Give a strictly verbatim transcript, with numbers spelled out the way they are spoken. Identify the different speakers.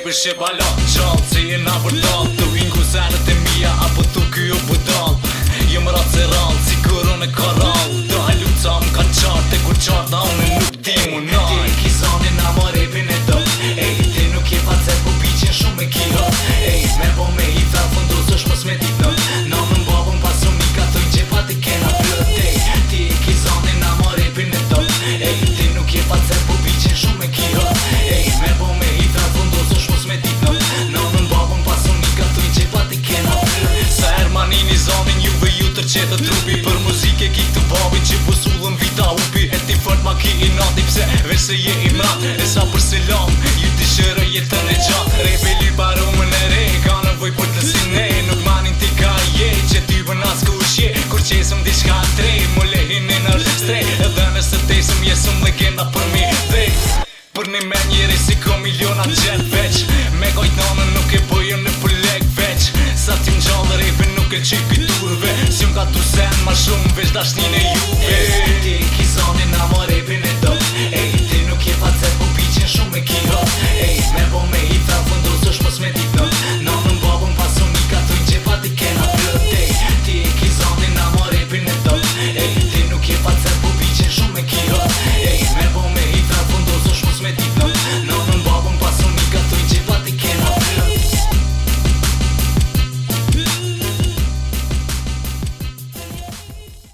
Speaker 1: Pishe balon qallë, si e na vërdall Tu vinë kusenet e mija, apo tu kjo budall Jem ratë se rallë, si kërën e karallë Do halu ca më kanë qartë, e kur qartë da unë nuk di mu nallë Ti ki zani na më repin e do Ej, ti nuk je face po piqen shumë e kilo Ej, me po me i fel fundos është mos me dit në Nanën babën pasunika, të i gjepa ti kena plët Ej, ti ki zani na më repin e do Ej, ti nuk je face po piqen shumë e kilo Ej, me po me i fel fundos është mos me dit në Nanën babën pasunika, të i gjepa ti kena plët Sa Ermanini zanin juve ju tërqetë trupi Për muzike ki këtu babi që posullën vita upi E ti fort ma ki i nati pse veç se je i mrat E sa për selam, ju t'i shërë jetën e gjatë Rebeli barumën e re, ka nëvoj për të si ne Nuk manin ti ka je, që ty bën as ku shje Kur qesëm diçka tre, mu lehin në nërstrej Edhe nëse tesëm jesëm legenda për mi dhe Për një me njeri si ko miliona gjet veç Me kojt nanën nuk e bëjën në për lek veç Sa ti m'gjallë repin nuk e qip i turve Si unë ka tu sen ma shumë veç dashnin e ju